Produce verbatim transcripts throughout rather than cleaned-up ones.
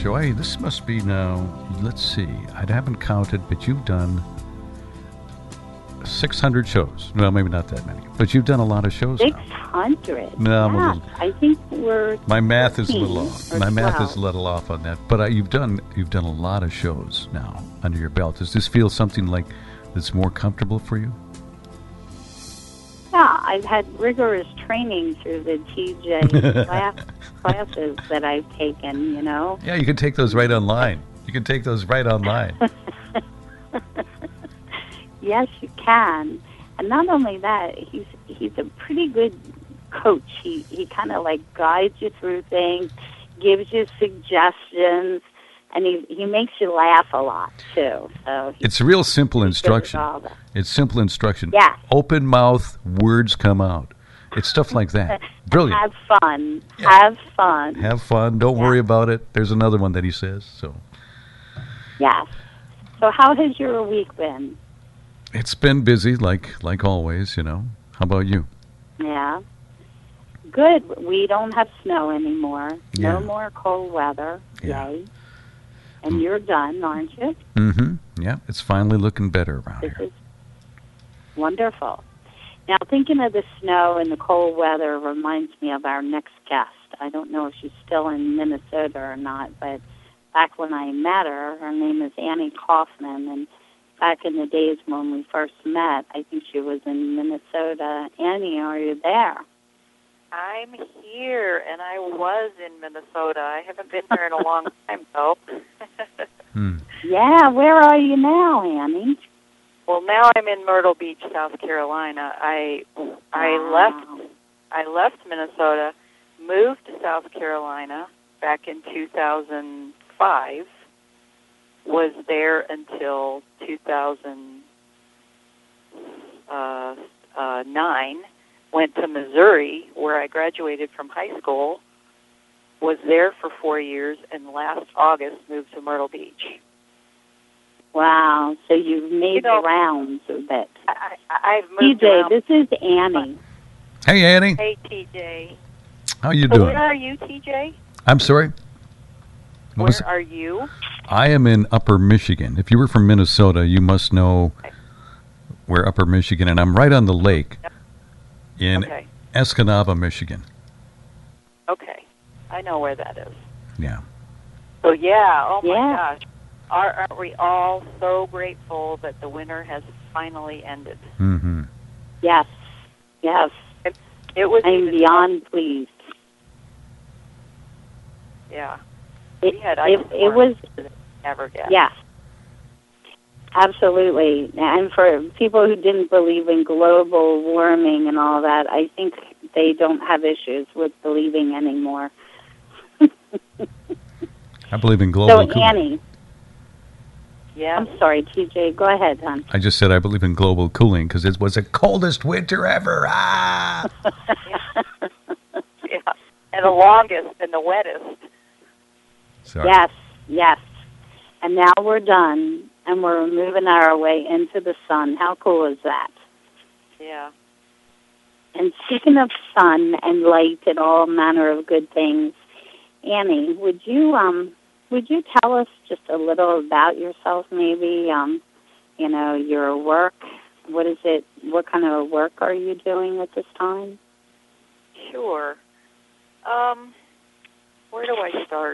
Joy, this must be now, let's see, I haven't counted, but you've done six hundred shows. Well, maybe not that many, but you've done a lot of shows six now. hundred? No, I'm a yeah, little, I think we're my math is a little off. My twelve. math is a little off on that. But uh, you've done you've done a lot of shows now under your belt. Does this feel something like that's more comfortable for you? Yeah, I've had rigorous training through the T J class, classes that I've taken, you know. Yeah, you can take those right online. You can take those right online. Yes, you can. And not only that, he's he's a pretty good coach. He he kind of like guides you through things, gives you suggestions, and he he makes you laugh a lot too. So he, it's real simple he instruction. does all that. It's simple instruction. Yeah. Open mouth, words come out. It's stuff like that. Brilliant. Have fun. Yeah. Have fun. Have fun. Don't Yeah. worry about it. There's another one that he says. So Yes. So how has your week been? it's been busy, like like always. You know. How about you? Yeah. Good. We don't have snow anymore. Yeah. No more cold weather. Yeah. Yay. And you're done, aren't you? Mm-hmm. Yeah. It's finally looking better around This here. is wonderful. Now, thinking of the snow and the cold weather reminds me of our next guest. I don't know if she's still in Minnesota or not, but back when I met her, her name is Annie Kaufman, and back in the days when we first met, I think she was in Minnesota. Annie, are you there? I'm here, and I was in Minnesota. I haven't been there in a long time, though. Hmm. Yeah, where are you now, Annie? Well, now I'm in Myrtle Beach, South Carolina. I I Wow. left I left Minnesota, moved to South Carolina back in two thousand five. Was there until two thousand nine. Went to Missouri, where I graduated from high school. Was there for four years, and last August moved to Myrtle Beach. Wow, so you've made You know, the rounds a bit. I, I, I've moved T J, around. this is Annie. Hey, Annie. Hey, T J. How you So doing? where are you, T J? I'm sorry? What Where was it? are you? I am in Upper Michigan. If you were from Minnesota, you must know where Upper Michigan, and I'm right on the lake in Okay. Escanaba, Michigan. Okay. I know where that is. Yeah. So, yeah, oh my Yeah. gosh. Are, aren't we all so grateful that the winter has finally ended? Mm-hmm. Yes, yes. It was I'm even beyond pleased. Yeah. It, We had it, ice it was, Never get. yes, absolutely. And for people who didn't believe in global warming and all that, I think they don't have issues with believing anymore. I believe in global So, cooling. Annie, Yeah. I'm sorry, T J, go ahead, hon. I just said I believe in global cooling because it was the coldest winter ever. Ah! Yeah. And the longest and the wettest. Sorry. Yes, yes. And now we're done, and we're moving our way into the sun. How cool is that? Yeah. And speaking of sun and light and all manner of good things, Annie, would you um would you tell us just a little about yourself, maybe? Um, you know, your work. What is it? What kind of work are you doing at this time? Sure. Um, where do I start?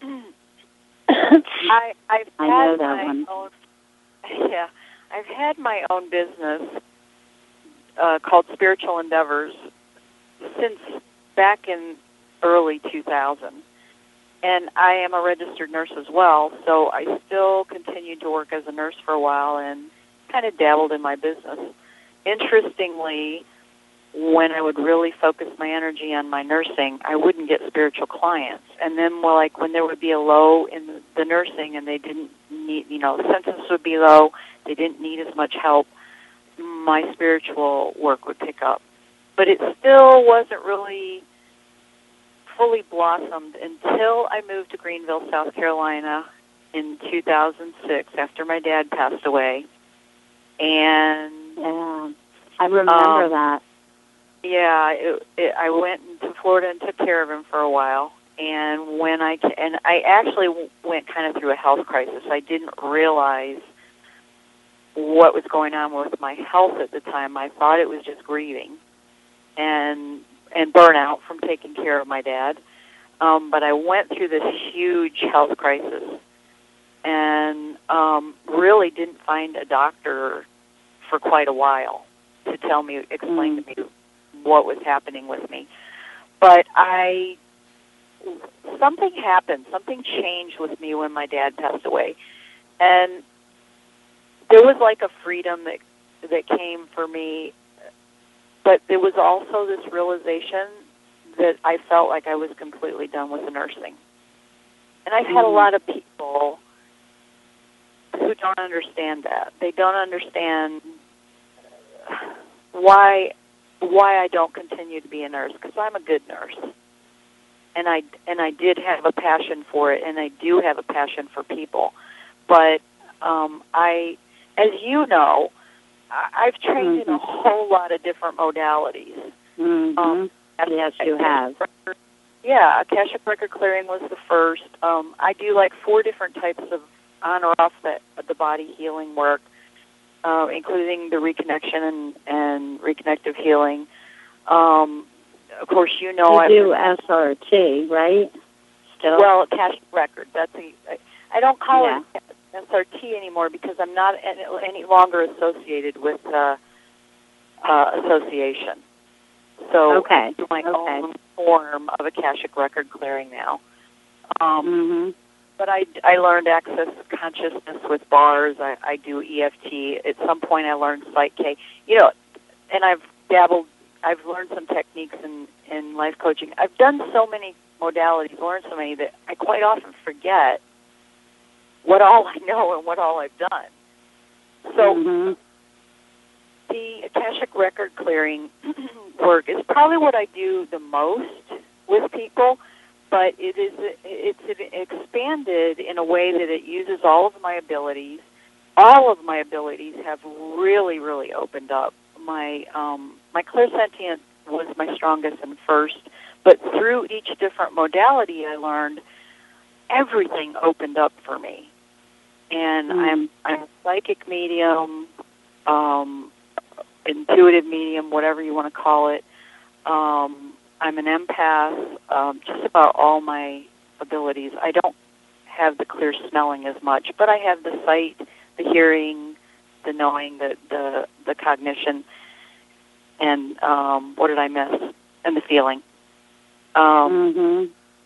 I I've I had know that my one. own. Yeah, I've had my own business uh, called Spiritual Endeavors since back in early two thousand, and I am a registered nurse as well. So I still continued to work as a nurse for a while and kind of dabbled in my business. Interestingly, when I would really focus my energy on my nursing, I wouldn't get spiritual clients. And then, well, like when there would be a low in the, the nursing and they didn't need, you know, the census would be low, they didn't need as much help, my spiritual work would pick up. But it still wasn't really fully blossomed until I moved to Greenville, South Carolina in two thousand six after my dad passed away. And Yeah, I remember Um, that. yeah, it, it, I went to Florida and took care of him for a while, And when I and I actually went kind of through a health crisis. I didn't realize what was going on with my health at the time. I thought it was just grieving and and burnout from taking care of my dad. Um, but I went through this huge health crisis and um, really didn't find a doctor for quite a while to tell me, explain mm. to me what was happening with me. But I, something happened, something changed with me when my dad passed away. And there was like a freedom that that came for me, but there was also this realization that I felt like I was completely done with the nursing. And I've had a lot of people who don't understand that. They don't understand why why I don't continue to be a nurse, because I'm a good nurse. And I and I did have a passion for it, and I do have a passion for people. But um, I, as you know, I've trained mm-hmm. in a whole lot of different modalities. Mm-hmm. Um, yes, you have. Record, yeah, Akashic Record Clearing was the first. Um, I do like four different types of on or off the, the body healing work, uh, including the reconnection and, and reconnective healing. Um, of course, you know you do S R T, right? Still, well, Akashic Record. That's a. I, I don't call yeah. it S R T anymore because I'm not any, any longer associated with uh, uh, association. So okay. I do my okay. own form of Akashic Record Clearing now. Um, mm-hmm. But I, I learned access consciousness with bars. I, I do E F T. At some point I learned Psych-K. You know, and I've dabbled, I've learned some techniques in, in life coaching. I've done so many modalities, learned so many that I quite often forget what all I know and what all I've done. So mm-hmm. the Akashic Record Clearing work is probably what I do the most with people, but it is it's expanded in a way that it uses all of my abilities. All of my abilities have really, really opened up. My um, my clairsentient was my strongest and first, but through each different modality I learned, everything opened up for me. And mm. I'm I'm a psychic medium, um, intuitive medium, whatever you want to call it. Um, I'm an empath. Um, just about all my abilities. I don't have the clear smelling as much, but I have the sight, the hearing, the knowing, the the, the cognition, and um, what did I miss? And the feeling. Um, mm-hmm.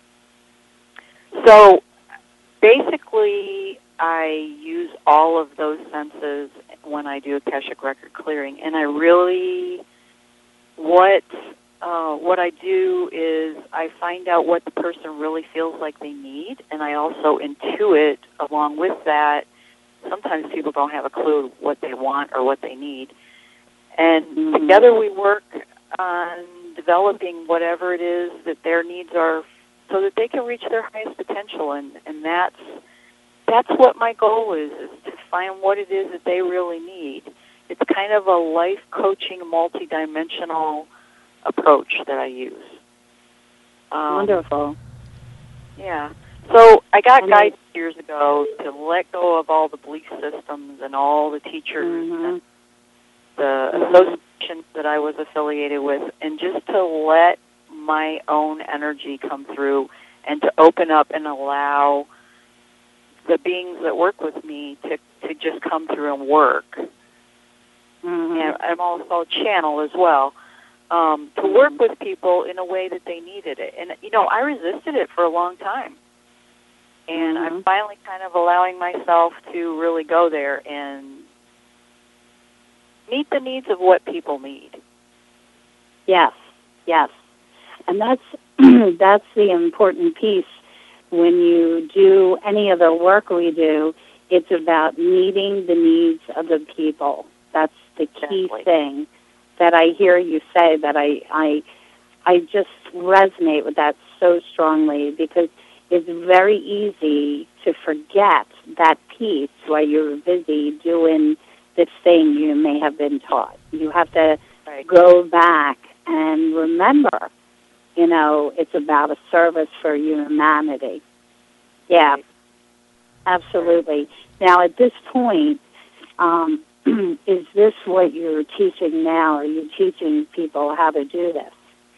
So basically, I use all of those senses when I do Akashic Record Clearing, and I really, what uh, what I do is I find out what the person really feels like they need, and I also intuit along with that. Sometimes people don't have a clue what they want or what they need, and mm-hmm. together we work on developing whatever it is that their needs are, so that they can reach their highest potential, and, and that's that's what my goal is, is to find what it is that they really need. It's kind of a life coaching, multidimensional approach that I use. Um, Wonderful. Yeah. So I got guidance years ago to let go of all the belief systems and all the teachers mm-hmm. and the associations that I was affiliated with, and just to let my own energy come through and to open up and allow the beings that work with me to, to just come through and work. Mm-hmm. And I'm also a channel as well, um, to work with people in a way that they needed it. And, you know, I resisted it for a long time. And mm-hmm. I'm finally kind of allowing myself to really go there and meet the needs of what people need. Yes, yes. And that's that's the important piece. When you do any of the work we do, it's about meeting the needs of the people. That's the key exactly. thing that I hear you say, that I, I, I just resonate with that so strongly, because it's very easy to forget that piece while you're busy doing this thing you may have been taught. You have to right. go back and remember you know, it's about a service for humanity. Yeah, Right. absolutely. Now, at this point, um, is this what you're teaching now? Are you teaching people how to do this?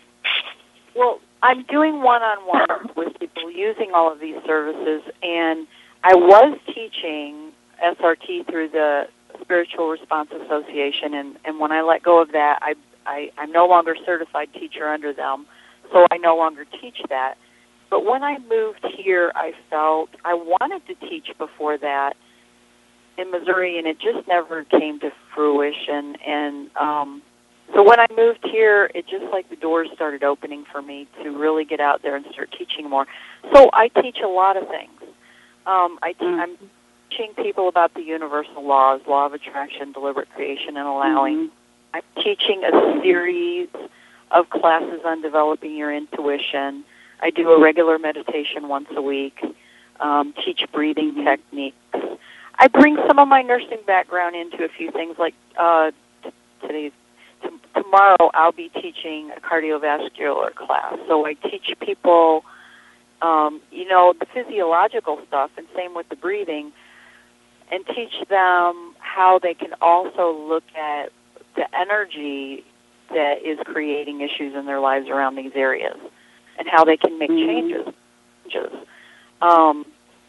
Well, I'm doing one-on-ones with people using all of these services, and I was teaching S R T through the Spiritual Response Association, and, and when I let go of that, I, I, I'm no longer a certified teacher under them, so I no longer teach that. But when I moved here, I felt I wanted to teach before that in Missouri, and it just never came to fruition. And um, so when I moved here, it just like the doors started opening for me to really get out there and start teaching more. So I teach a lot of things. Um, I te- Mm-hmm. I'm teaching people about the universal laws, law of attraction, deliberate creation, and allowing. Mm-hmm. I'm teaching a series of classes on developing your intuition. I do a regular meditation once a week, um, teach breathing Mm-hmm. techniques. I bring some of my nursing background into a few things, like uh, t- today's, t- tomorrow I'll be teaching a cardiovascular class. So I teach people, um, you know, the physiological stuff, and same with the breathing, and teach them how they can also look at the energy that is creating issues in their lives around these areas, and how they can make Mm-hmm. changes. changes. Um,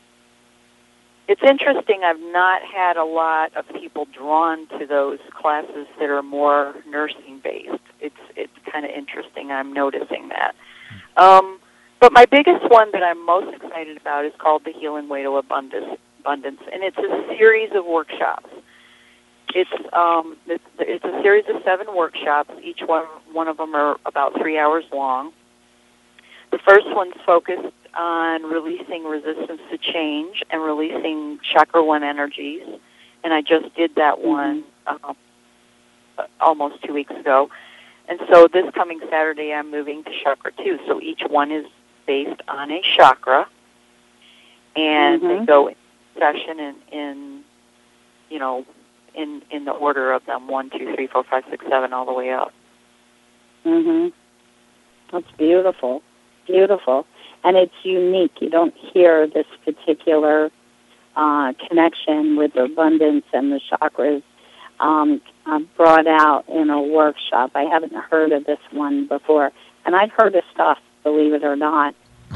it's interesting, I've not had a lot of people drawn to those classes that are more nursing-based. It's it's kind of interesting, I'm noticing that. Um, but my biggest one that I'm most excited about is called The Healing Way to Abundance, Abundance and it's a series of workshops. It's um, it's, it's a series of seven workshops. Each one one of them are about three hours long. The first one's focused on releasing resistance to change and releasing chakra one energies, and I just did that one um, almost two weeks ago. And so this coming Saturday, I'm moving to chakra two. So each one is based on a chakra, and Mm-hmm. they go in session in, in you know, in in the order of them, one, two, three, four, five, six, seven, all the way up. Mm-hmm. That's beautiful. Beautiful. And it's unique. You don't hear this particular uh, connection with abundance and the chakras um, uh, brought out in a workshop. I haven't heard of this one before. And I've heard of stuff, believe it or not.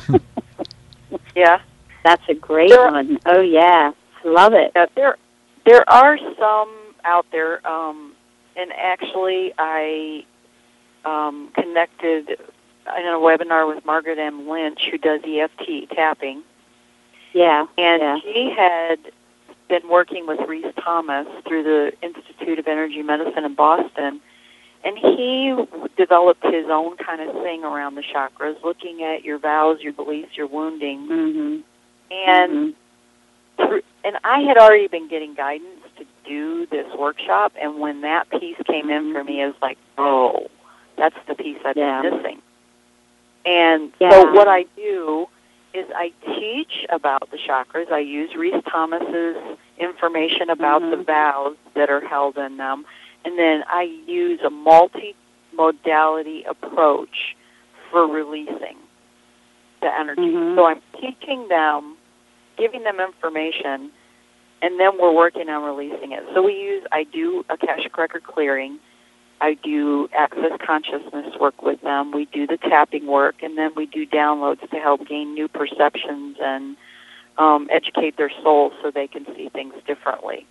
Yeah. That's a great There- one. Oh, yeah. Love it. Yeah, there, there are some out there, um, and actually I um, connected in a webinar with Margaret M. Lynch, who does E F T tapping, Yeah. and yeah. she had been working with Reese Thomas through the Institute of Energy Medicine in Boston, and he developed his own kind of thing around the chakras, looking at your vows, your beliefs, your wounding, Mm-hmm. and mm-hmm. through, and I had already been getting guidance to do this workshop, and when that piece came in for me, it was like, oh, that's the piece I've Yeah. been missing. And Yeah. so what I do is I teach about the chakras. I use Reese Thomas's information about Mhm. the vows that are held in them, and then I use a multi-modality approach for releasing the energy. Mhm. So I'm teaching them, giving them information, and then we're working on releasing it. So we use, I do Akashic Record clearing, I do access consciousness work with them, we do the tapping work, and then we do downloads to help gain new perceptions and um, educate their soul so they can see things differently.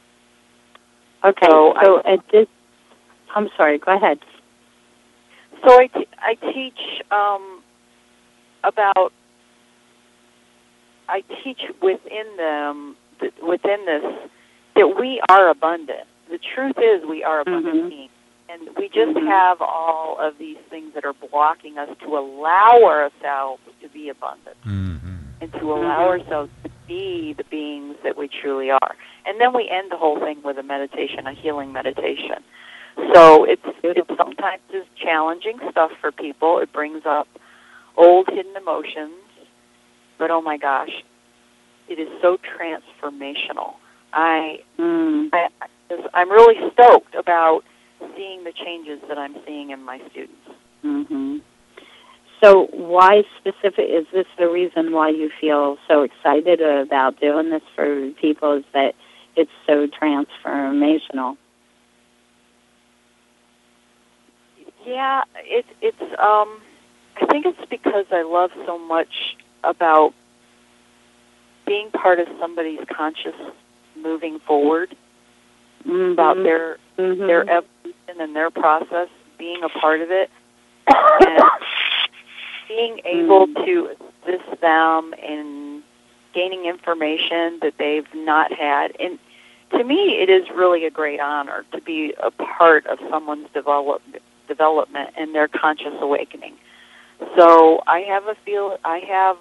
Okay, So so I- at this, I'm sorry, go ahead. So I, t- I teach um, about, I teach within them, th- within this, that we are abundant. The truth is we are abundant Mhm. beings. And we just Mhm. have all of these things that are blocking us to allow ourselves to be abundant Mm-hmm. and to allow Mhm. ourselves to be the beings that we truly are. And then we end the whole thing with a meditation, a healing meditation. So it's, it sometimes is challenging stuff for people. It brings up old hidden emotions, but oh my gosh, it is so transformational. I, Mm. I I'm really stoked about seeing the changes that I'm seeing in my students. Mhm. So why specific, is this the reason why you feel so excited about doing this for people, is that it's so transformational? Yeah, it, it's, um, I think it's because I love so much about being part of somebody's conscious moving forward, Mm-hmm. about their, mm-hmm. their evolution and their process, being a part of it, and being able mm. to assist them in gaining information that they've not had. And to me, it is really a great honor to be a part of someone's develop, development and their conscious awakening. So I have a feel, I have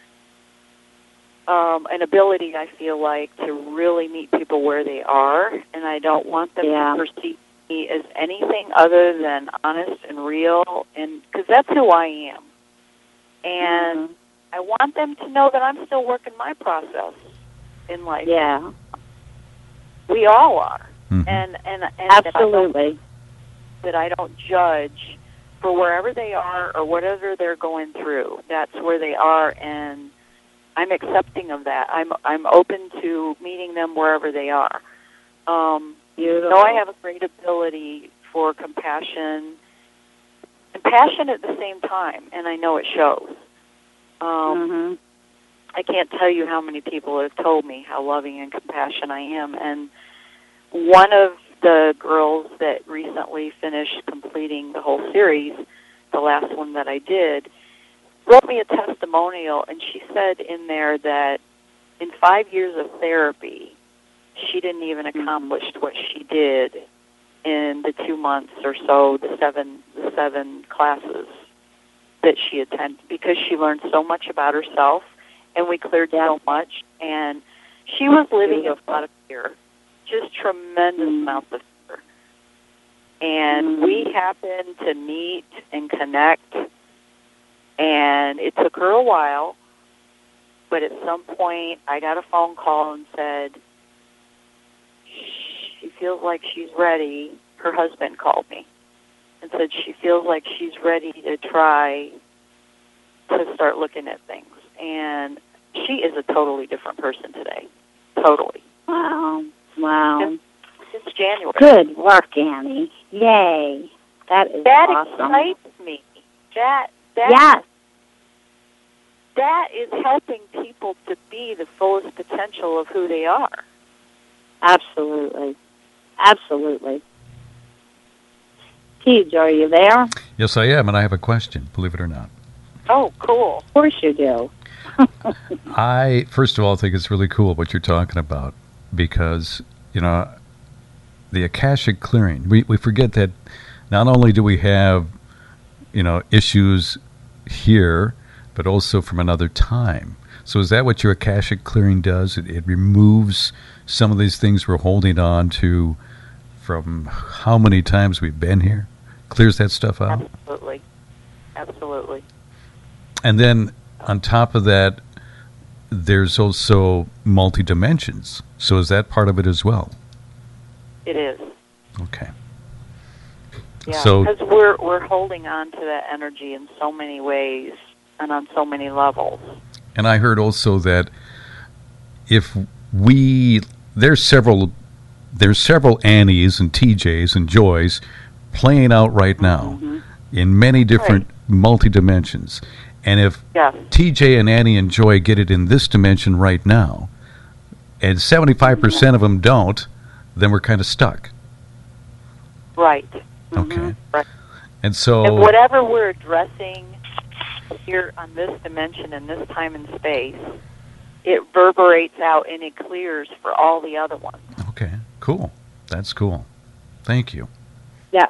um, an ability, I feel like, to really meet people where they are, and I don't want them yeah. to perceive me as anything other than honest and real, and because that's who I am. And mm-hmm. I want them to know that I'm still working my process in life. Yeah. We all are. Mm-hmm. And, and, and absolutely. That I, don't, that I don't judge for wherever they are or whatever they're going through. That's where they are, and I'm accepting of that. I'm I'm open to meeting them wherever they are. Um, Beautiful. So I have a great ability for compassion and passion at the same time, and I know it shows. Um, mm-hmm. I can't tell you how many people have told me how loving and compassionate I am, and one of the girls that recently finished completing the whole series, the last one that I did, wrote me a testimonial, and she said in there that in five years of therapy, she didn't even accomplish what she did in the two months or so, the seven the seven classes that she attended, because she learned so much about herself, and we cleared yeah. so much, and she was living Beautiful. in a lot of fear, just tremendous mm. amounts of fear. And mm. we happened to meet and connect, and it took her a while, but at some point I got a phone call and said, she feels like she's ready. Her husband called me and said she feels like she's ready to try to start looking at things. And she is a totally different person today. Totally. Wow. Wow. Since, since January. Good work, Annie. Yay. That is that awesome. That excites me. That, that, yes. that is helping people to be the fullest potential of who they are. Absolutely. Absolutely. Tej, are you there? Yes, I am, and I have a question, believe it or not. Oh, cool. Of course you do. I, first of all, think it's really cool what you're talking about, because, you know, the Akashic clearing, we, we forget that not only do we have, you know, issues here, but also from another time. So is that what your Akashic clearing does? It, it removes some of these things we're holding on to from how many times we've been here? Clears that stuff out? Absolutely. Absolutely. And then on top of that, there's also multi-dimensions. So is that part of it as well? It is. Okay. Yeah, so, because we're, we're holding on to that energy in so many ways and on so many levels. And I heard also that if we, there's several, there's several Annies and T Js and Joys playing out right now mm-hmm. in many different right. multi-dimensions. And if yes. T J and Annie and Joy get it in this dimension right now, and seventy-five percent mm-hmm. of them don't, then we're kind of stuck. Right. Okay. Mm-hmm. Right. And so... And whatever we're addressing here on this dimension in this time and space, it reverberates out and it clears for all the other ones. Okay, cool. That's cool. Thank you. Yeah.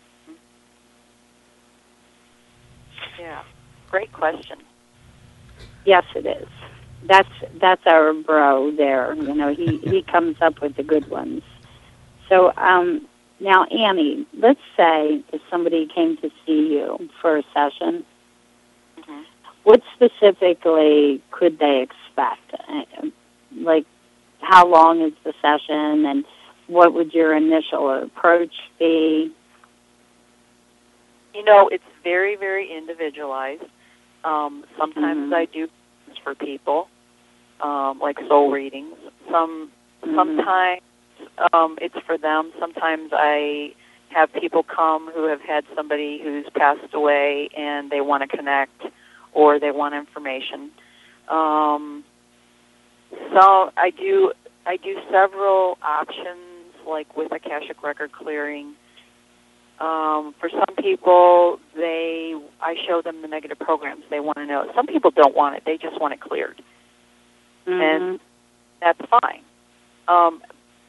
Yeah. Great question. Yes, it is. That's that's our bro there. You know, he, he comes up with the good ones. So um, now, Annie, let's say if somebody came to see you for a session, mm-hmm. what specifically could they expect? Like, how long is the session, and what would your initial approach be? You know, it's very, very individualized. Um, sometimes Mm-hmm. I do for people, um, like soul readings. Some Mm-hmm. sometimes um, it's for them. Sometimes I have people come who have had somebody who's passed away and they want to connect or they want information. Um, so I do I do several options, like with Akashic record clearing. Um, for some people, they I show them the negative programs they want to know. Some people don't want it; they just want it cleared, Mm-hmm. and that's fine. Um,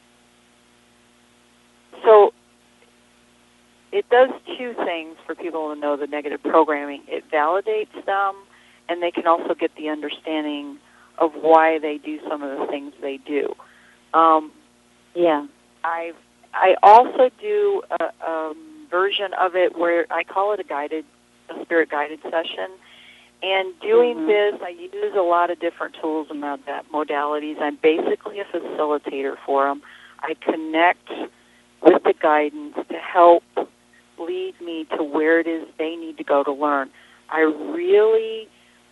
so it does two things for people to know the negative programming. It validates them, and they can also get the understanding of why they do some of the things they do. Um, Yeah. I I also do a, a version of it where I call it a guided, a spirit guided session. And doing Mhm. this, I use a lot of different tools and mod- modalities. I'm basically a facilitator for them. I connect with the guidance to help lead me to where it is they need to go to learn. I really,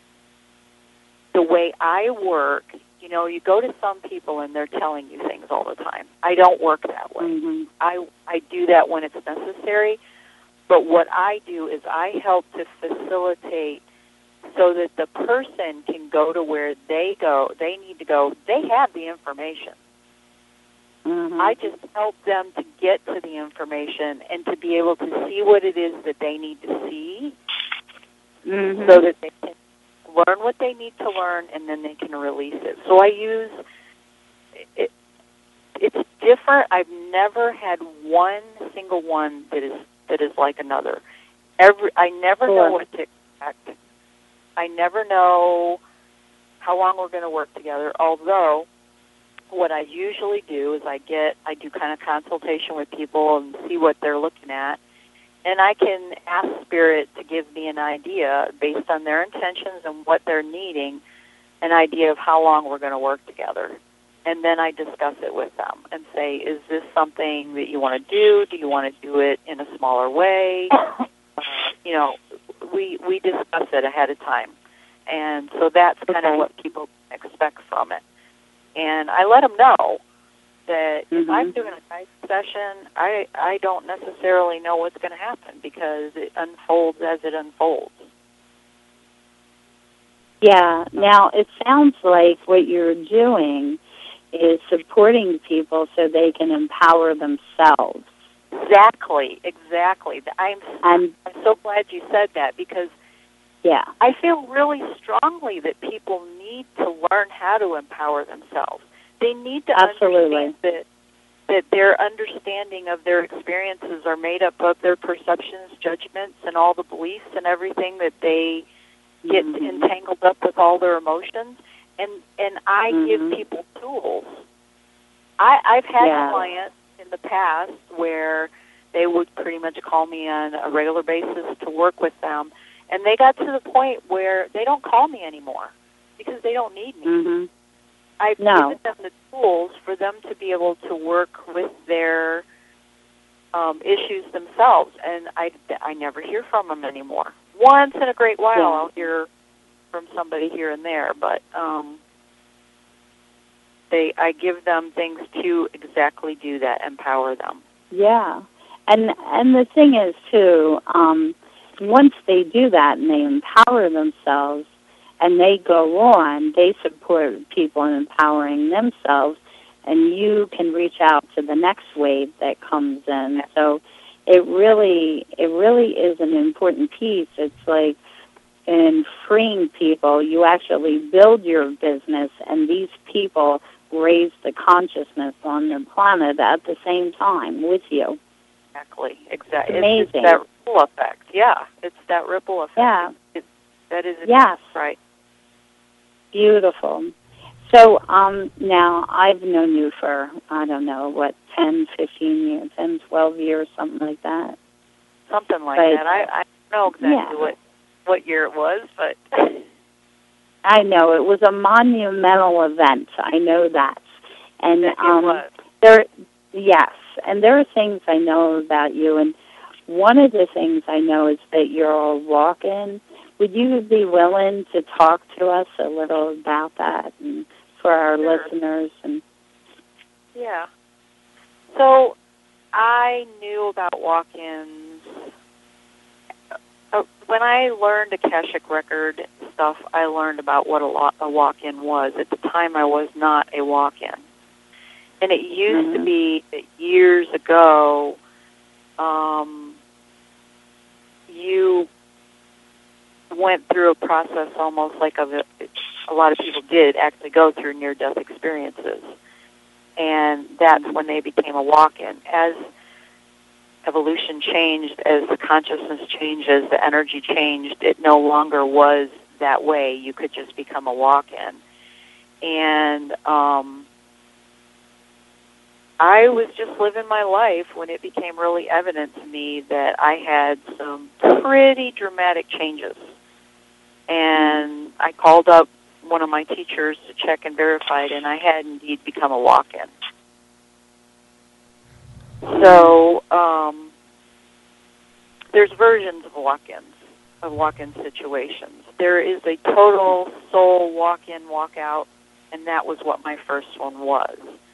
the way I work, you know, you go to some people and they're telling you things all the time. I don't work that way. Mm-hmm. I, I do that when it's necessary, but what I do is I help to facilitate so that the person can go to where they go, they need to go. They have the information. Mm-hmm. I just help them to get to the information and to be able to see what it is that they need to see Mm-hmm. so that they can learn what they need to learn and then they can release it. So I use, it, it's different. I've never had one single one that is that is like another. Every I never Cool. know what to expect. I never know how long we're going to work together, although what I usually do is I get, I do kind of consultation with people and see what they're looking at, and I can ask Spirit to give me an idea based on their intentions and what they're needing, an idea of how long we're going to work together. And then I discuss it with them and say, is this something that you want to do? Do you want to do it in a smaller way? Uh, you know, we we discuss it ahead of time. And so that's kind Okay. of what people expect from it. And I let them know that if Mhm. I'm doing a guide session, I, I don't necessarily know what's going to happen because it unfolds as it unfolds. Yeah. Now, it sounds like what you're doing is supporting people so they can empower themselves. Exactly, exactly. I'm, And I'm so glad you said that because yeah. I feel really strongly that people need to learn how to empower themselves. They need to Absolutely. understand that that their understanding of their experiences are made up of their perceptions, judgments, and all the beliefs and everything that they get Mhm. entangled up with all their emotions. And and I Mhm. give people tools. I, I've had Yeah. clients in the past where they would pretty much call me on a regular basis to work with them, and they got to the point where they don't call me anymore because they don't need me. Mhm. I've No. given them the tools for them to be able to work with their um, issues themselves, and I, I never hear from them anymore. Once in a great while, Yeah. I'll hear from somebody here and there, but um, they I give them things to exactly do that, empower them. Yeah. And and the thing is too, um, once they do that and they empower themselves and they go on, they support people in empowering themselves, and you can reach out to the next wave that comes in. So it really it really is an important piece. It's like in freeing people, you actually build your business, and these people raise the consciousness on the planet at the same time with you. Exactly, exactly. It's amazing. It's, it's that ripple effect. Yeah, it's that ripple effect. Yeah. It, that is Yes. right. Beautiful. So um, now I've known you for, I don't know, what, ten, fifteen years, ten, twelve years, something like that. Something like But, that. I, I don't know exactly yeah. what, what year it was, but I know. It was a monumental event. I know that. And it um, was. there, yes, and there are things I know about you. And one of the things I know is that you're a walk-in. Would you be willing to talk to us a little about that and for our Sure. listeners? And Yeah. So I knew about walk-ins. Uh, when I learned Akashic Record stuff, I learned about what a, lo- a walk-in was. At the time, I was not a walk-in. And it used Mhm. to be that years ago, um, you went through a process almost like of a, a lot of people did actually go through near-death experiences. And that's when they became a walk-in. As evolution changed, as the consciousness changed, as the energy changed, it no longer was that way. You could just become a walk-in. And um, I was just living my life when it became really evident to me that I had some pretty dramatic changes. And I called up one of my teachers to check and verify it, and I had indeed become a walk-in. So um, there's versions of walk-ins, of walk-in situations. There is a total soul walk-in, walk-out, and that was what my first one was.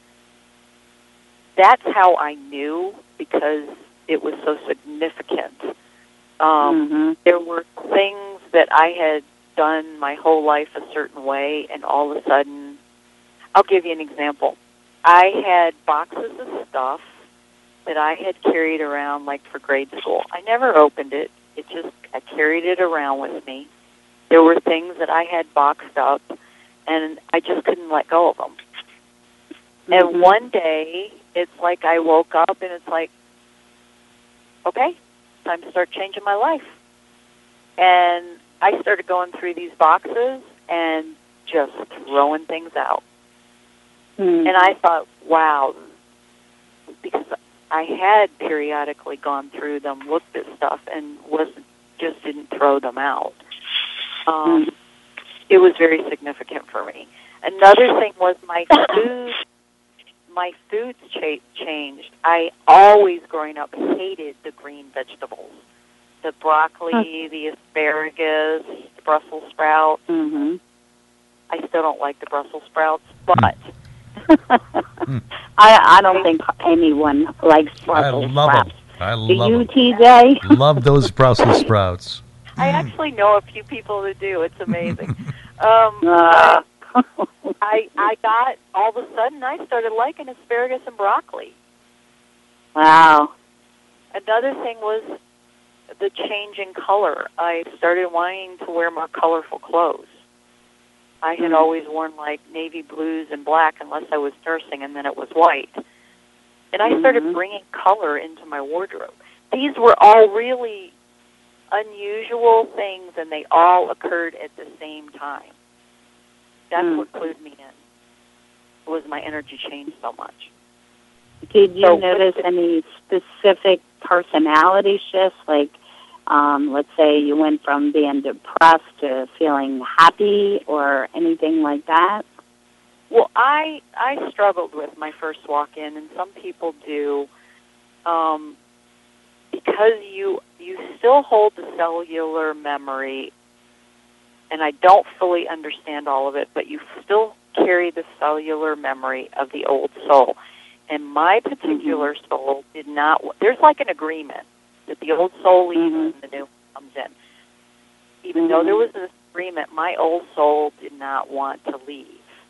That's how I knew, because it was so significant. Um, mm-hmm. There were things that I had done my whole life a certain way, and all of a sudden, I'll give you an example. I had boxes of stuff that I had carried around like for grade school. I never opened it. It just, I carried it around with me. There were things that I had boxed up, and I just couldn't let go of them. Mm-hmm. And one day, it's like I woke up and it's like, okay, time to start changing my life. And I started going through these boxes and just throwing things out. Mm-hmm. And I thought, wow, because I had periodically gone through them, looked at stuff, and wasn't just didn't throw them out. Um, Mm-hmm. It was very significant for me. Another thing was my food. My foods cha- changed. I always, growing up, hated the green vegetables. The broccoli, the asparagus, the Brussels sprouts. Mm-hmm. I still don't like the Brussels sprouts, but... I, I don't think anyone likes Brussels I love sprouts. them. I Do love you, them. T J? Love those Brussels sprouts. I actually know a few people that do. It's amazing. um, Uh, I I got, all of a sudden, I started liking asparagus and broccoli. wow. Another thing was the change in color. I started wanting to wear more colorful clothes. I had Mm. always worn, like, navy blues and black unless I was nursing, and then it was white. And I started Mhm. bringing color into my wardrobe. These were all really unusual things, and they all occurred at the same time. That's Mm. what clued me in, was my energy changed so much. Did you So, notice with- any specific personality shifts? Like, um, let's say you went from being depressed to feeling happy or anything like that? Well, I I struggled with my first walk-in, and some people do, um, because you you still hold the cellular memory, and I don't fully understand all of it, but you still carry the cellular memory of the old soul. And my particular mm-hmm. soul did not, there's like an agreement that the old soul leaves mm-hmm. and the new comes in. Even mm-hmm. though there was this agreement, my old soul did not want to leave.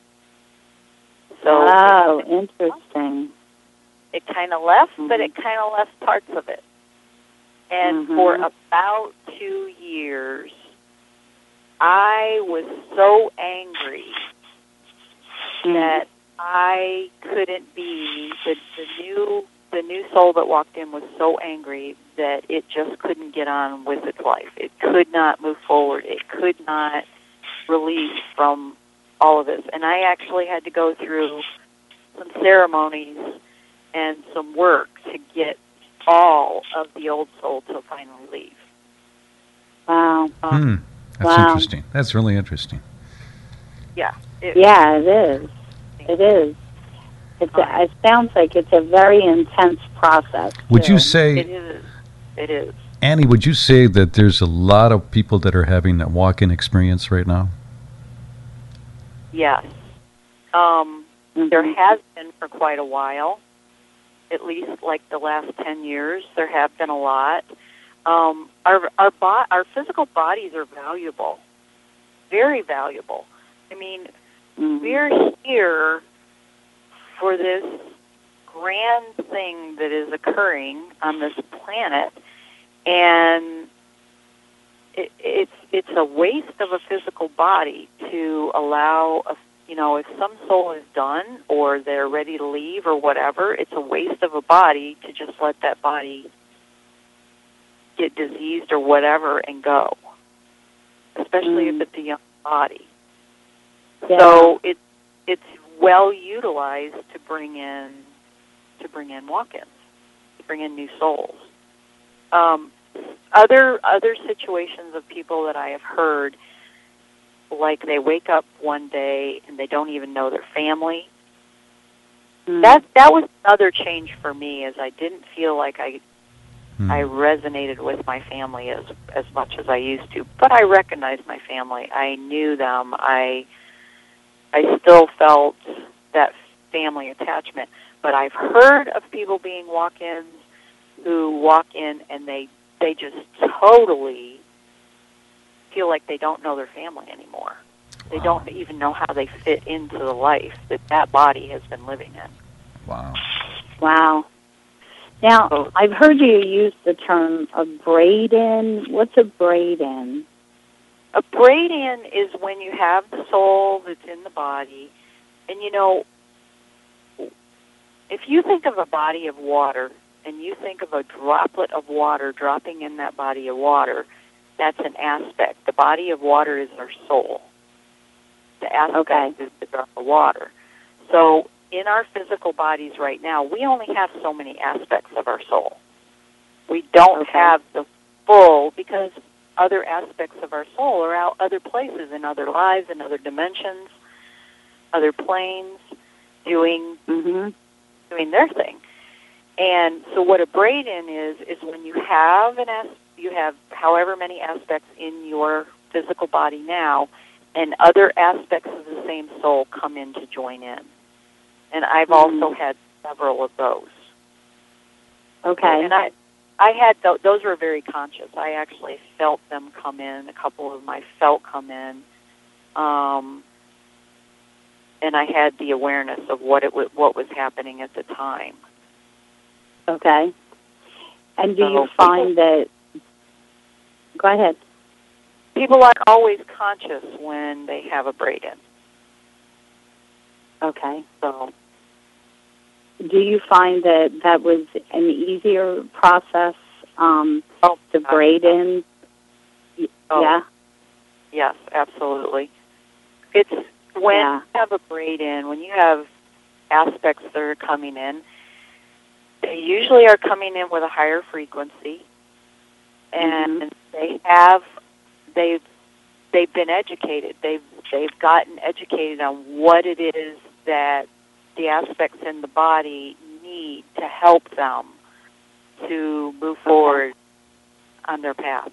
So oh, it, interesting. It kind of left, mm-hmm. but it kind of left parts of it. And mm-hmm. for about two years, I was so angry mm-hmm. that I couldn't be, the, the new the new soul that walked in was so angry that it just couldn't get on with its life. It could not move forward. It could not release from all of this. And I actually had to go through some ceremonies and some work to get all of the old soul to finally leave. Wow. Um, hmm. That's wow. interesting. That's really interesting. Yeah. It, yeah, it is. It is. It's a, it sounds like it's a very intense process. Would too. you say? It is. It is. Annie, would you say that there's a lot of people that are having that walk-in experience right now? Yes. Um, Mm-hmm. There has been for quite a while, at least like the last ten years. There have been a lot. Um, our our bo- our physical bodies are valuable, very valuable. I mean, Mm-hmm. we're here for this grand thing that is occurring on this planet, and it, it's it's a waste of a physical body to allow a you know if some soul is done or they're ready to leave or whatever. It's a waste of a body to just let that body get diseased or whatever and go, especially Mm. if it's a young body. Yeah. So it it's well utilized to bring in to bring in walk-ins, to bring in new souls. Um, other other situations of people that I have heard, like they wake up one day and they don't even know their family. Mm. That that was another change for me, as I didn't feel like I Hmm. I resonated with my family as as much as I used to, but I recognized my family. I knew them. I I still felt that family attachment. But I've heard of people being walk-ins who walk in and they they just totally feel like they don't know their family anymore. They Wow. don't even know how they fit into the life that that body has been living in. Wow. Wow. Now, So- I've heard you use the term a braid-in. What's a braid-in? A braid-in is when you have the soul that's in the body, and you know, if you think of a body of water, and you think of a droplet of water dropping in that body of water, that's an aspect. The body of water is our soul. The aspect Okay. is the drop of water. So in our physical bodies right now, we only have so many aspects of our soul. We don't Okay. have the full, because other aspects of our soul are out other places, in other lives, in other dimensions, other planes, doing Mm-hmm. doing their thing. And so what a braid-in is, is when you have an as- you have however many aspects in your physical body now, and other aspects of the same soul come in to join in. And I've Mhm. also had several of those. Okay. And I, I had th- those were very conscious. I actually felt them come in. A couple of them I felt come in, um, and I had the awareness of what it w- what was happening at the time. Okay. And do So you people- find that... Go ahead. People are always conscious when they have a braid-in. Okay. So Do you find that that was an easier process um, oh, to braid in? Y- Oh. Yeah. yes, absolutely. It's when Yeah. you have a braid-in, when you have aspects that are coming in, they usually are coming in with a higher frequency, and Mhm. they have they've they've been educated. They've they've gotten educated on what it is that the aspects in the body need to help them to move forward on their path.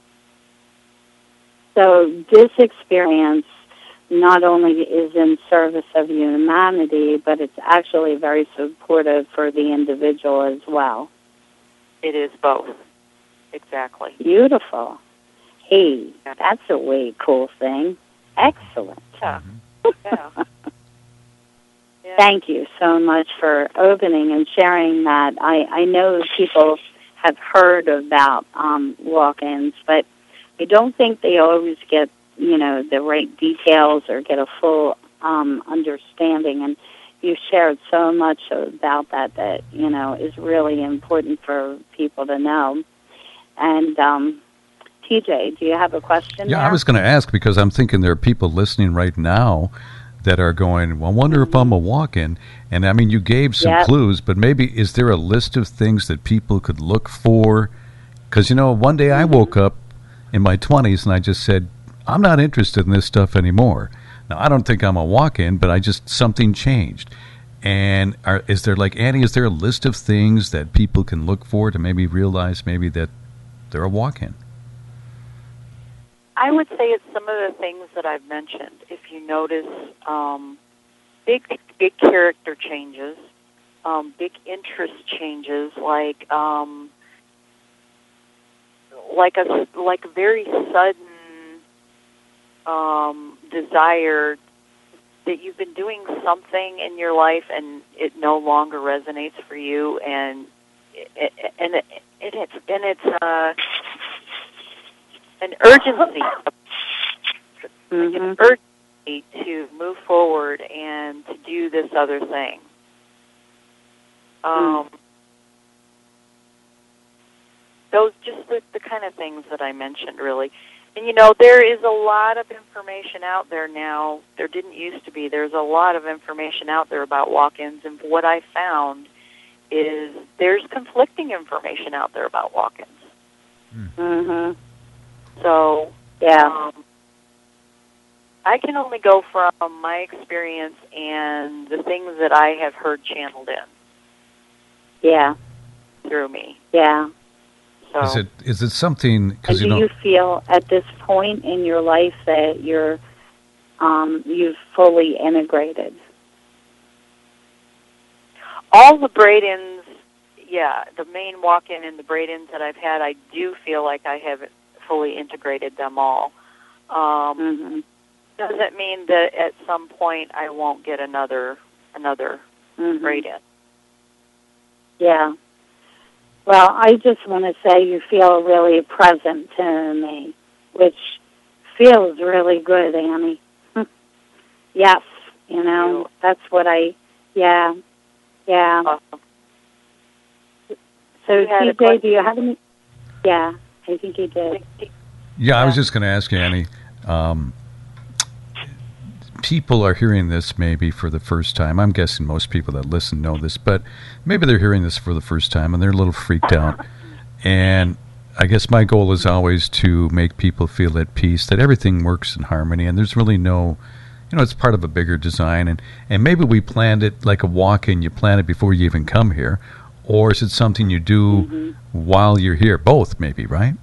So this experience not only is in service of humanity, but it's actually very supportive for the individual as well. It is both. Exactly. Beautiful. Hey, that's a way cool thing. Excellent. Yeah. Yeah. Yeah. Thank you so much for opening and sharing that. I, I know people have heard about um, walk-ins, but I don't think they always get, you know, the right details or get a full um, understanding. And you shared so much about that that, you know, is really important for people to know. And um, T J, do you have a question Yeah, there? I was going to ask, because I'm thinking there are people listening right now that are going, well, I wonder if I'm a walk-in. And, I mean, you gave some Yep. clues, but maybe is there a list of things that people could look for? Because, you know, one day I woke up in my twenties and I just said, I'm not interested in this stuff anymore. Now, I don't think I'm a walk-in, but I just, something changed. And are, is there, like, Annie, is there a list of things that people can look for to maybe realize maybe that they're a walk-in? I would say it's some of the things that I've mentioned. If you notice um, big, big character changes, um, big interest changes, like um, like a like a very sudden um, desire that you've been doing something in your life and it no longer resonates for you, and it, and it, and it's and it's uh, an urgency, Mm-hmm. like an urgency to move forward and to do this other thing. Um, Mm. Those just the, the kind of things that I mentioned, really. And, you know, there is a lot of information out there now. There didn't used to be. There's a lot of information out there about walk-ins, and what I found is there's conflicting information out there about walk-ins. Mm-hmm. So, Yeah. um, I can only go from my experience and the things that I have heard channeled in Yeah. through me. Yeah. So, Is it is it something, And because do you know, you feel at this point in your life that you're um, you've fully integrated? all the braid-ins, yeah, the main walk-in and the braid-ins that I've had, I do feel like I have fully integrated them all. Um, Mm-hmm. Doesn't mean that at some point I won't get another another Mm-hmm. braid-in. Yeah. Well, I just want to say you feel really present to me, which feels really good, Annie. Yes, you know, that's what I, yeah, yeah. Awesome. So, You had a T J, question? do you have any? Yeah, I think you did. yeah, I was Yeah. just going to ask you, Annie. Um, people are hearing this maybe for the first time. I'm guessing most people that listen know this, but maybe they're hearing this for the first time and they're a little freaked out. And I guess my goal is always to make people feel at peace, that everything works in harmony, and there's really no, you know, it's part of a bigger design. And, and maybe we planned it like a walk-in. You plan it before you even come here. Or is it something you do Mm-hmm. while you're here? Both, maybe, right?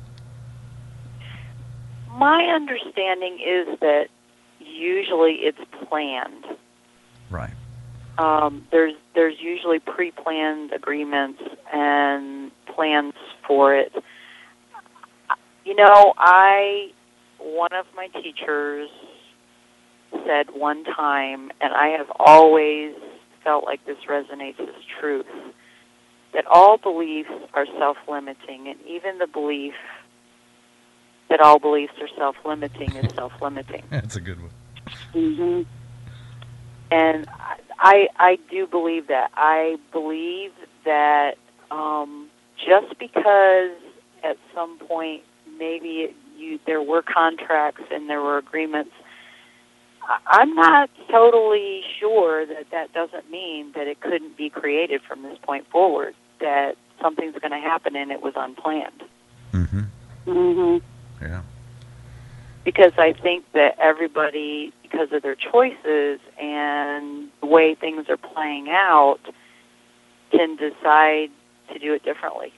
My understanding is that usually it's planned. Right. Um, there's there's usually pre-planned agreements and plans for it. You know, I one of my teachers said one time, and I have always felt like this resonates as truth, that all beliefs are self-limiting, and even the belief that all beliefs are self-limiting is self-limiting. That's a good one. Mm-hmm. And I, I do believe that. I believe that um, just because at some point maybe it, you there were contracts and there were agreements, I- I'm not totally sure that that doesn't mean that it couldn't be created from this point forward, that something's going to happen and it was unplanned. Mm-hmm. Mm-hmm. Yeah. Because I think that everybody, because of their choices and the way things are playing out, can decide to do it differently.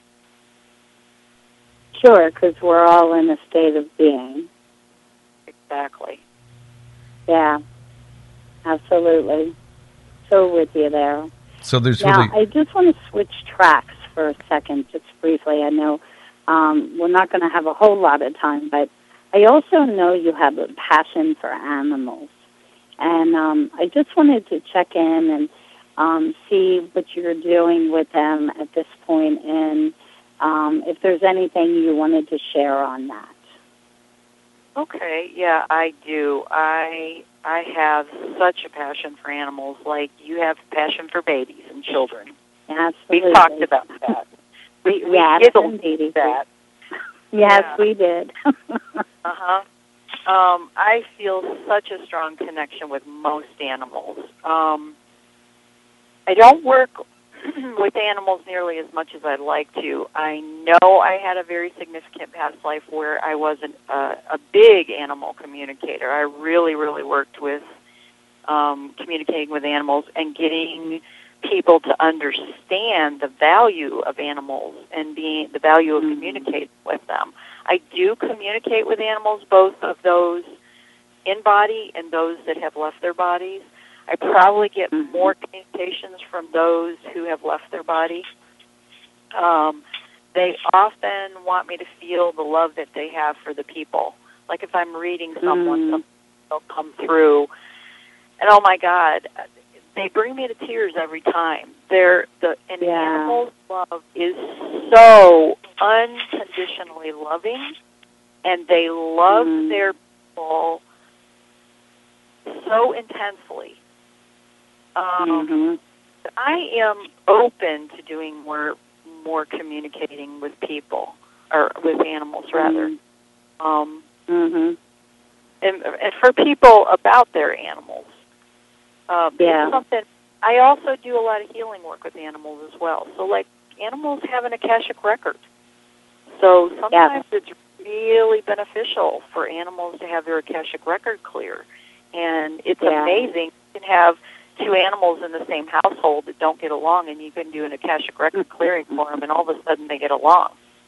Sure, because we're all in a state of being. Exactly. Yeah, absolutely. So with you there. So there's Now, really... I just want to switch tracks for a second, just briefly. I know um, we're not going to have a whole lot of time, but I also know you have a passion for animals. And um, I just wanted to check in and um, see what you're doing with them at this point, and um, if there's anything you wanted to share on that. Okay, yeah, I do. I I have such a passion for animals, like you have a passion for babies and children. Absolutely. We've talked about that. We, we Yes, giggled indeed. at that. Yes, Yeah. we did. Uh-huh. Um, I feel such a strong connection with most animals. Um, I don't work with animals nearly as much as I'd like to. I know I had a very significant past life where I was an, uh, a big animal communicator. I really, really worked with um, communicating with animals and getting people to understand the value of animals and being the value of Mm-hmm. communicating with them. I do communicate with animals, both of those in body and those that have left their bodies. I probably get Mm-hmm. more communications from those who have left their body. Um, they often want me to feel the love that they have for the people. Like if I'm reading someone, Mm. something will come through, and oh my God, they bring me to tears every time. They're the an Yeah. animal's love is so unconditionally loving, and they love Mm. their people so intensely. Um, Mhm. I am open to doing more more communicating with people, or with animals rather. Mm. Um, Mhm. and, and for people about their animals. Um, Yeah. It's something. I also do a lot of healing work with animals as well. So, like, animals have an Akashic record. So sometimes it's really beneficial for animals to have their Akashic record clear. And it's Yeah. amazing. You can have two animals in the same household that don't get along, and you can do an Akashic record clearing for them, and all of a sudden they get along.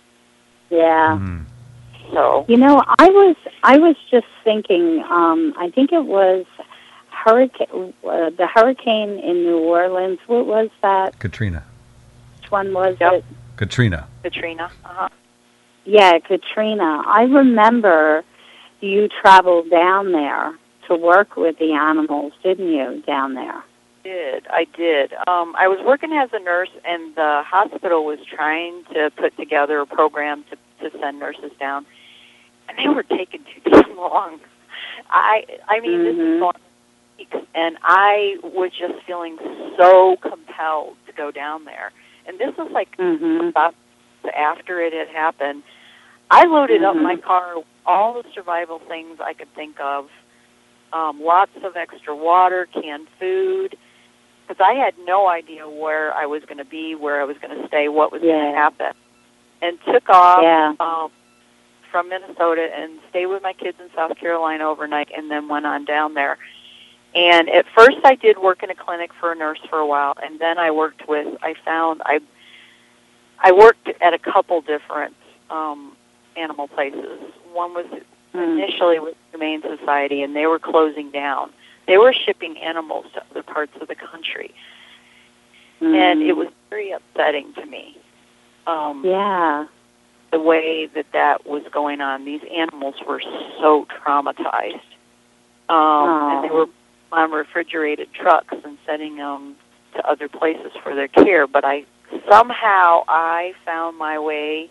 Yeah. Mm. So, You know, I was I was just thinking. Um, I think it was hurricane, uh, the hurricane in New Orleans. What was that? Katrina. Which one was Yep. it? Katrina. Katrina. Uh-huh. Yeah, Katrina. I remember you traveled down there to work with the animals, didn't you? Down there. Did I did. Um, I was working as a nurse, and the hospital was trying to put together a program to, to send nurses down, and they were taking too damn long. I I mean, this is Mhm. going weeks, and I was just feeling so compelled to go down there. And this was like Mhm. about after it had happened. I loaded up Mhm. my car with all the survival things I could think of. Um, lots of extra water, canned food, because I had no idea where I was going to be, where I was going to stay, what was Yeah. going to happen. And took off Yeah. um, from Minnesota and stayed with my kids in South Carolina overnight, and then went on down there. And at first I did work in a clinic for a nurse for a while, and then I worked with, I found, I I worked at a couple different um, animal places. One was initially with the Humane Society, and they were closing down. They were shipping animals to other parts of the country. Mm. And it was very upsetting to me, um, Yeah. the way that that was going on. These animals were so traumatized. Um, and they were on refrigerated trucks and sending them to other places for their care. But I somehow I found my way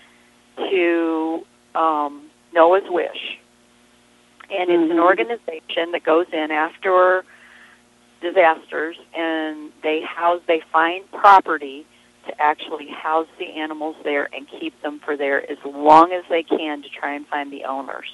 to um, Noah's Wish. And it's an Mhm. organization that goes in after disasters, and they house, they find property to actually house the animals there and keep them for there as long as they can to try and find the owners.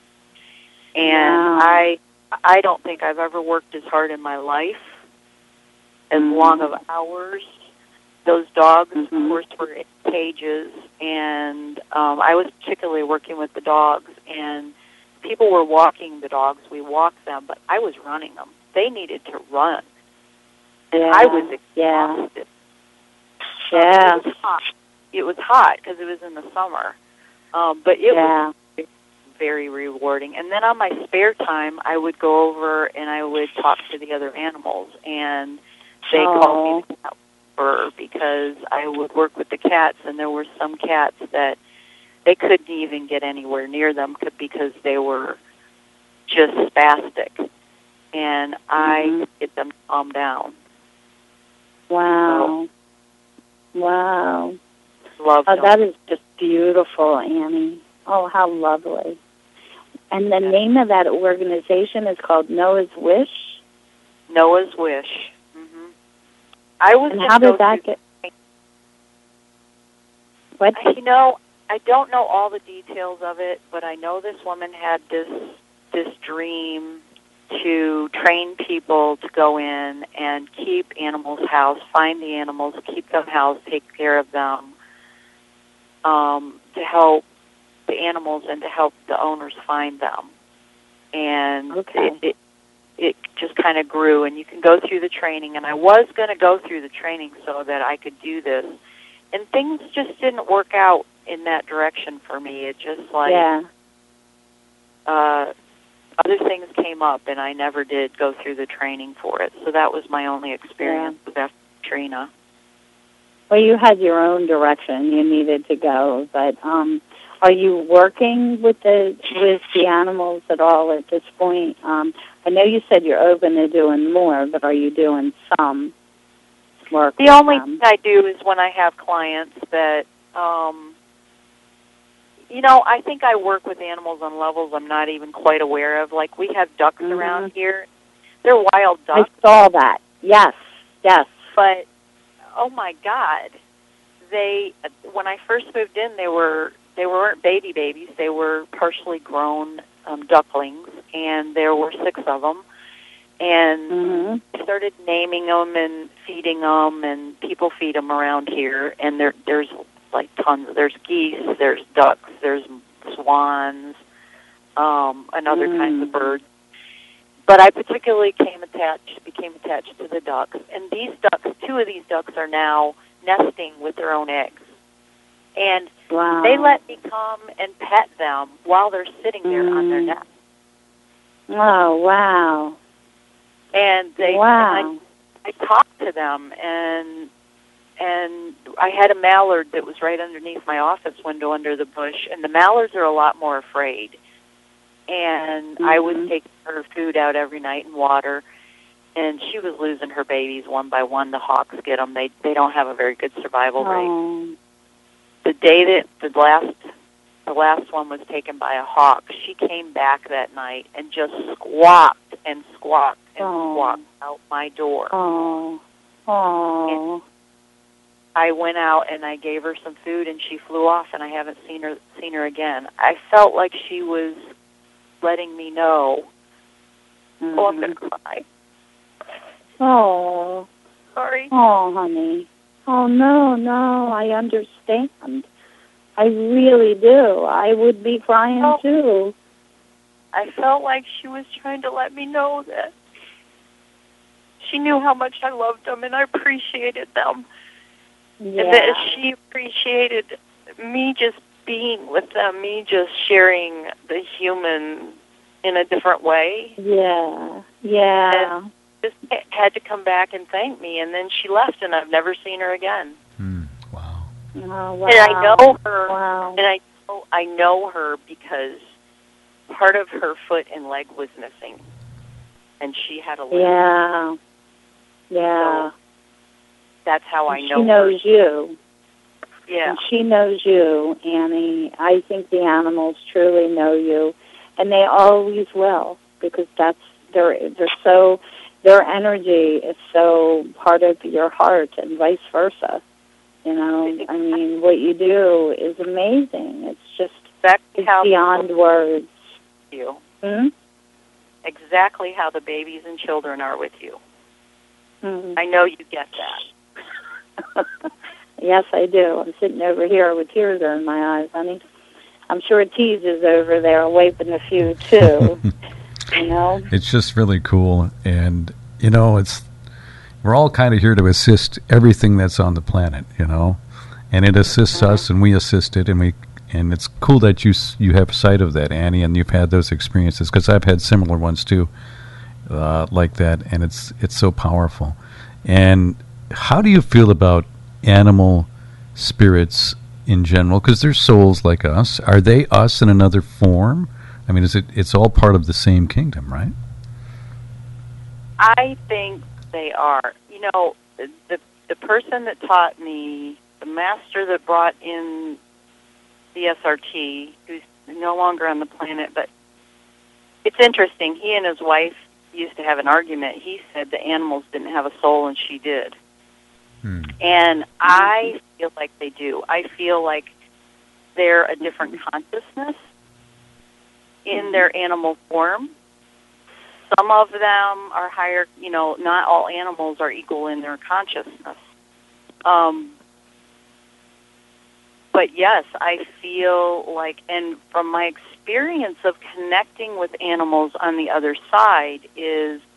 And Wow. I, I don't think I've ever worked as hard in my life, as Mhm. long of hours. Those dogs, Mhm. of course, were in cages, and um, I was particularly working with the dogs, and people were walking the dogs. We walked them, but I was running them. They needed to run. And Yeah. I was Yeah. exhausted. Yeah. Um, it was hot. It was hot because it was in the summer. Um, but it Yeah. was very rewarding. And then on my spare time, I would go over and I would talk to the other animals. And they Oh. called me the cat whisperer because I would work with the cats, and there were some cats that they couldn't even get anywhere near them c- because they were just spastic. And I Mhm. could get them to calm down. Wow. Wow. Love Oh, them. that is just beautiful, Annie. Oh, how lovely. And the name of that organization is called Noah's Wish? Noah's Wish. hmm I was And gonna how go did that through- get... What? I- You know, I don't know all the details of it, but I know this woman had this this dream to train people to go in and keep animals housed, find the animals, keep them housed, take care of them, um, to help the animals and to help the owners find them. And Okay. it, it, it just kind of grew, and you can go through the training. And I was going to go through the training so that I could do this, and things just didn't work out in that direction for me. It just like Yeah. uh, other things came up, and I never did go through the training for it. So that was my only experience with after Katrina. Well, you had your own direction you needed to go, but um, are you working with the with the animals at all at this point? Um, I know you said you're open to doing more, but are you doing some work? The with only them? thing I do is when I have clients that, um, you know, I think I work with animals on levels I'm not even quite aware of. Like we have ducks Mhm. around here. They're wild I ducks, saw that. Yes, yes. but oh my God, they when I first moved in, they were they weren't baby babies. They were partially grown um, ducklings, and there were six of them. And Mhm. I started naming them and feeding them, and people feed them around here. And there, there's like tons. There's geese, there's ducks, there's swans, um, and other Mm. kinds of birds. But I particularly came attached, became attached to the ducks. And these ducks, two of these ducks are now nesting with their own eggs. And Wow. they let me come and pet them while they're sitting there on their Mm. nest. Oh, wow. And they, Wow. and I, I talked to them, and and I had a mallard that was right underneath my office window under the bush, and the mallards are a lot more afraid. And I was Mhm. taking her food out every night and water, and she was losing her babies one by one. The hawks get them. They they don't have a very good survival rate. Oh. The day that the last the last one was taken by a hawk, she came back that night and just squawked and squawked and Oh. squawked out my door. Oh. Oh. I went out and I gave her some food, and she flew off, and I haven't seen her seen her again. I felt like she was letting me know. Mhm. Oh, I'm going to cry. Oh. Sorry. Oh, honey. Oh, no, no, I understand. I really do. I would be crying, Oh. too. I felt like she was trying to let me know that she knew how much I loved them and I appreciated them. Yeah. And that she appreciated me just being with them, me just sharing the human in a different way. Yeah. Yeah. And just had to come back and thank me, and then she left, and I've never seen her again. Mm, wow. Oh, wow. And I know her, Wow. and I know, I know her because part of her foot and leg was missing, and she had a limp. Yeah. Yeah. So that's how I And know she knows her. you. Yeah. And she knows you, Annie. I think the animals truly know you, and they always will, because that's they're they're so their energy is so part of your heart, and vice versa. You know, I mean, what you do is amazing. It's just Exactly it's how beyond words. you. Hmm? Exactly how the babies and children are with you. Hmm. I know you get that. Yes, I do. I'm sitting over here with tears in my eyes, honey. I'm sure Tease is over there wiping a few, too. You know? It's just really cool. And, you know, it's we're all kind of here to assist everything that's on the planet, you know. And it assists Mhm. us, and we assist it, and we and it's cool that you s- you have sight of that, Annie, and you've had those experiences, because I've had similar ones too, uh, like that, and it's it's so powerful. And how do you feel about animal spirits in general? Because they're souls like us. Are they us in another form? I mean, is it? It's all part of the same kingdom, right? I think they are. You know, the the person that taught me, the master that brought in the S R T, who's no longer on the planet, but it's interesting. He and his wife used to have an argument. He said the animals didn't have a soul, and she did. Hmm. And I feel like they do. I feel like they're a different consciousness in their animal form. Some of them are higher, you know, not all animals are equal in their consciousness. Um, but yes, I feel like, and from my experience of connecting with animals on the other side, is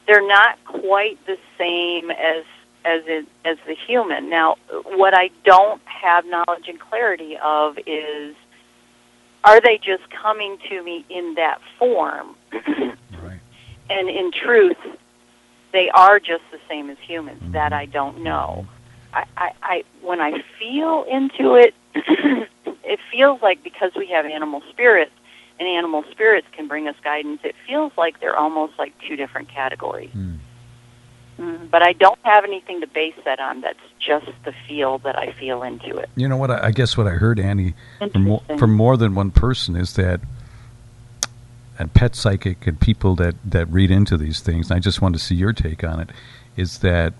they're not quite the same as as it, as the human. Now, what I don't have knowledge and clarity of is, are they just coming to me in that form? Right. And in truth, they are just the same as humans. Mm-hmm. That I don't know. I, I, I when I feel into it, it feels like, because we have animal spirits, and animal spirits can bring us guidance, it feels like they're almost like two different categories. Mm. Mm. But I don't have anything to base that on. That's just the feel that I feel into it. You know what? I, I guess what I heard, Annie, from more, from more than one person is that, and pet psychic and people that, that read into these things, and I just want to see your take on it, is that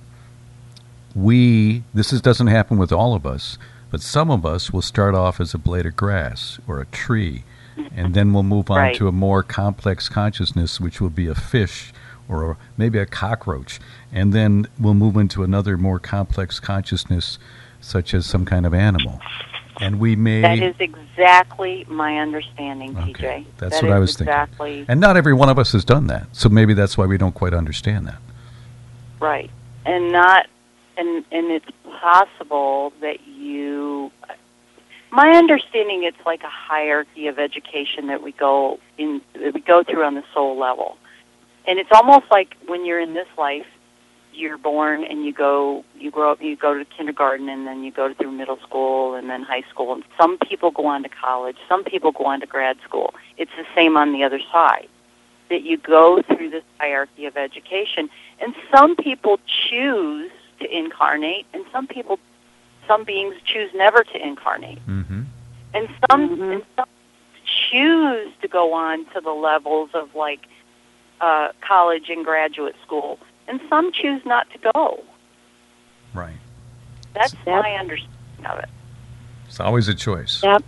we, this is, doesn't happen with all of us, but some of us will start off as a blade of grass or a tree, and then we'll move on right. to a more complex consciousness, which will be a fish or maybe a cockroach, and then we'll move into another more complex consciousness, such as some kind of animal. And we may... That is exactly my understanding, okay. T J. That's that what I was exactly... thinking. And not every one of us has done that, so maybe that's why we don't quite understand that. Right. And not... And, and it's possible that you... My understanding, it's like a hierarchy of education that we go in, that we go through on the soul level. And it's almost like when you're in this life, you're born and you go, you grow up, you go to kindergarten, and then you go through middle school and then high school. And some people go on to college. Some people go on to grad school. It's the same on the other side, that you go through this hierarchy of education. And some people choose to incarnate, and some people, some beings choose never to incarnate. Mm-hmm. And some, mm-hmm. and some choose to go on to the levels of like uh, college and graduate school, and some choose not to go. Right. That's yep. my understanding of it. It's always a choice. Yep.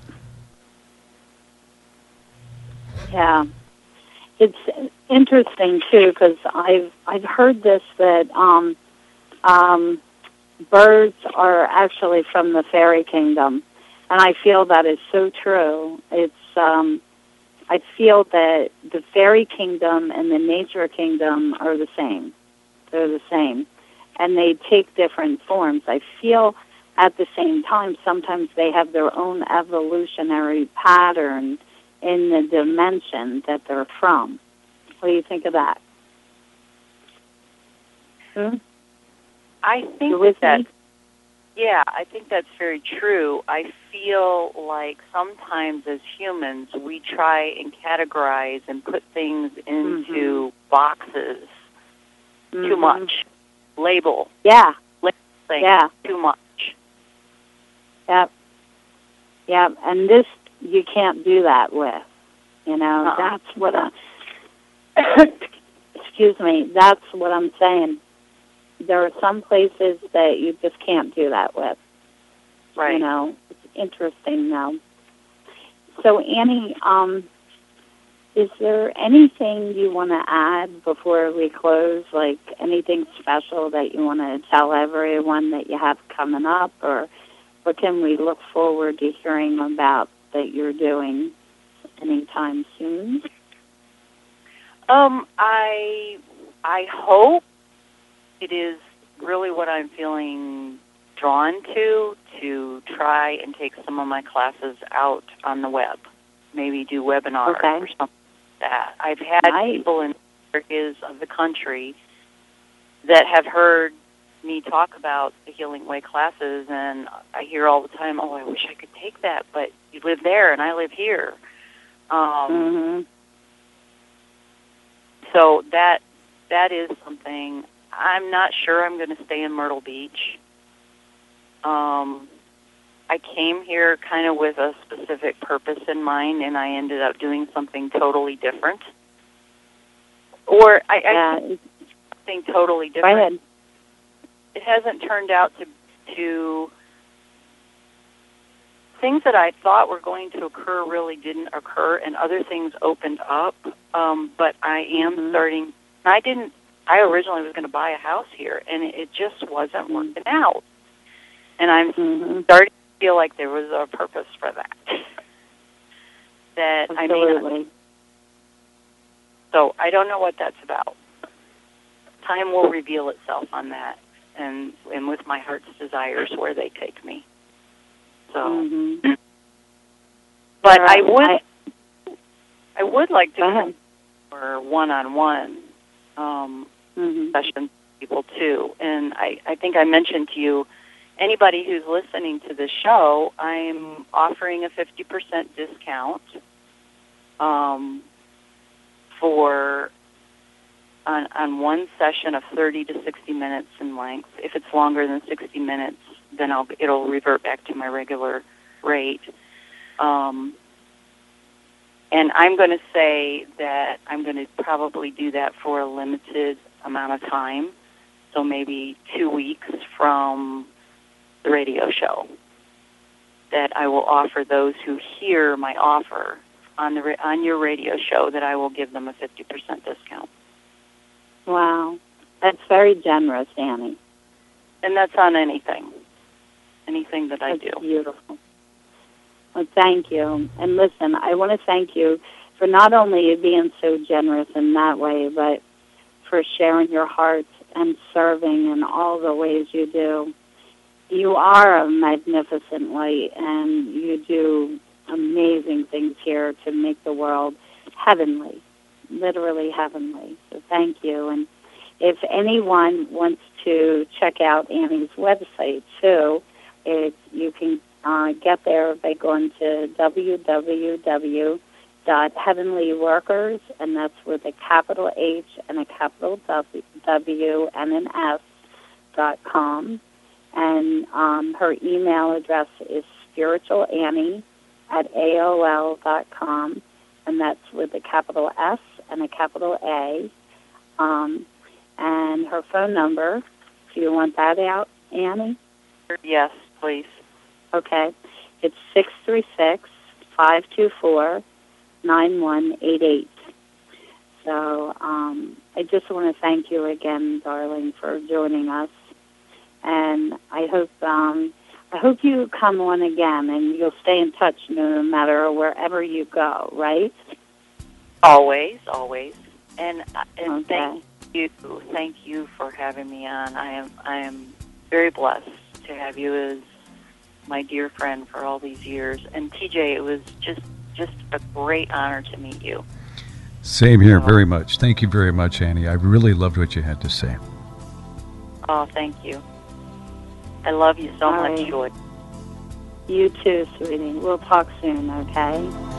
Yeah. It's interesting too, because I've I've heard this, that um, um, birds are actually from the fairy kingdom, and I feel that is so true. It's um, I feel that the fairy kingdom and the nature kingdom are the same. They're the same, and they take different forms. I feel at the same time sometimes they have their own evolutionary pattern in the dimension that they're from. What do you think of that? Hmm? I think with that, me? yeah, I think that's very true. I feel like sometimes as humans we try and categorize and put things into mm-hmm. boxes mm-hmm. too much. Label. Yeah. Label things yeah. too much. Yep. Yep. And this you can't do that with. You know, uh-uh. that's what I... Excuse me, that's what I'm saying. There are some places that you just can't do that with. Right. You know, it's interesting now. So, Annie, um, is there anything you want to add before we close, like anything special that you want to tell everyone that you have coming up, or what can we look forward to hearing about that you're doing anytime soon? Um, I I hope it is really what I'm feeling drawn to, to try and take some of my classes out on the web, maybe do webinars okay. or something like that. I've had nice. people in areas of the country that have heard me talk about the Healing Way classes, and I hear all the time, oh, I wish I could take that, but you live there and I live here. Um, mm-hmm. So that that is something. I'm not sure I'm going to stay in Myrtle Beach. Um, I came here kind of with a specific purpose in mind, and I ended up doing something totally different. Or I, yeah. I something totally different. Go ahead. It hasn't turned out to to things that I thought were going to occur really didn't occur, and other things opened up. Um, but I am mm-hmm. starting. I didn't. I originally was going to buy a house here, and it just wasn't working out. And I'm mm-hmm. starting to feel like there was a purpose for that. that Absolutely. I mean, so I don't know what that's about. time will reveal itself on that, and and with my heart's desires where they take me. So, Mm-hmm. but All I right. would I, I would like to Go ahead. for one-on-one um, Mm-hmm. sessions with people too. And I, I think I mentioned to you, anybody who's listening to this show, I'm offering a fifty percent discount um, for on, on one session of thirty to sixty minutes in length. If it's longer than sixty minutes, then I'll, it'll revert back to my regular rate. Um, and I'm going to say that I'm going to probably do that for a limited amount of time, so maybe two weeks from the radio show, that I will offer those who hear my offer on the on your radio show, that I will give them a fifty percent discount. Wow. That's very generous, Annie. And that's on anything, anything that I That's do. beautiful. Well, thank you. And listen, I want to thank you for not only being so generous in that way, but for sharing your heart and serving in all the ways you do. You are a magnificent light, and you do amazing things here to make the world heavenly, literally heavenly. So thank you. And if anyone wants to check out Annie's website, too, it, you can uh, get there by going to w w w dot heavenly workers, and that's with a capital H and a capital W, W and an S, dot com. And um, her email address is spiritualannie at A O L dot com, and that's with a capital S and a capital A. Um, and her phone number, do you want that out, Annie? Yes, please. Okay. It's six three six, five two four, nine one eight eight. So um, I just want to thank you again, darling, for joining us. And I hope um, I hope you come on again, and you'll stay in touch no matter wherever you go, right? Always, always. And, and Okay. thank you, thank you for having me on. I am I am very blessed to have you as my dear friend for all these years. And T J, it was just just a great honor to meet you. Same here, very much. Thank you very much, Annie. I really loved what you had to say. Oh, thank you. I love you so All much, right. Joy. You too, sweetie. We'll talk soon, okay?